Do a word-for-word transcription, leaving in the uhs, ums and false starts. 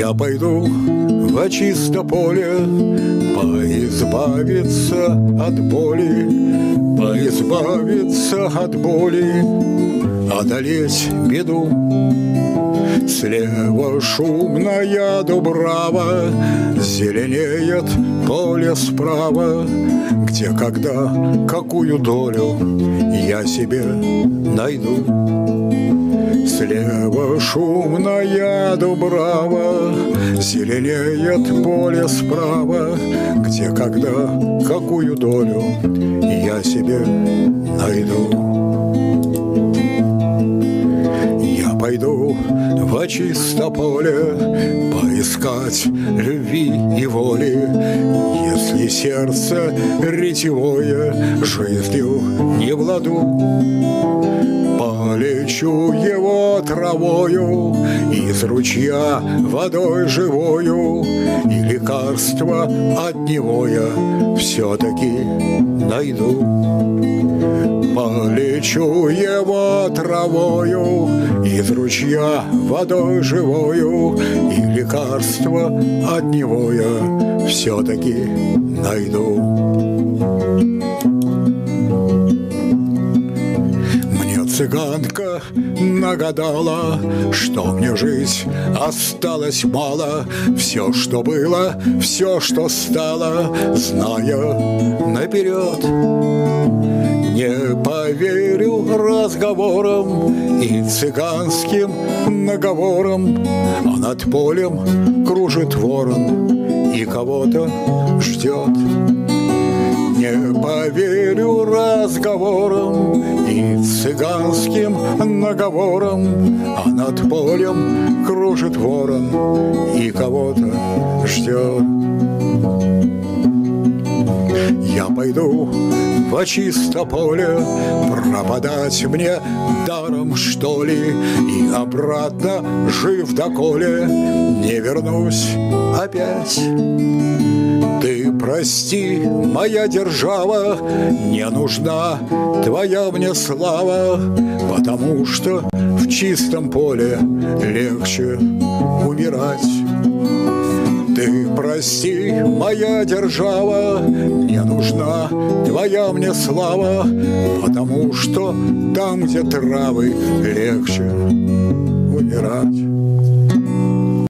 Я пойду в чисто поле поизбавиться от боли, поизбавиться от боли, одолеть беду. Слева шумная дубрава, зеленеет поле справа, где, когда, какую долю я себе найду. Слева шумная дубрава, зеленеет поле справа, где, когда, какую долю я себе найду. Я пойду в чисто поле поискать любви и воли, если сердце ретевое жизнью не в ладу. Полечу его травою, из ручья водой живою, и лекарство от него я все-таки найду. Полечу его травою, из ручья водой живою, и лекарство от него я все-таки найду. Цыганка нагадала, что мне жить осталось мало. Все, что было, все, что стало, зная наперед. Не поверю разговорам и цыганским наговорам, а над полем кружит ворон и кого-то ждет. Не поверю разговорам и цыганским наговорам, а над полем кружит ворон и кого-то ждет. Я пойду в чисто поле, пропадать мне даром, что ли, и обратно, жив доколе, не вернусь опять. Ты прости, моя держава, не нужна твоя мне слава, потому что в чистом поле легче умирать. Ты прости, моя держава, не нужна твоя мне слава, потому что там, где травы, легче умирать.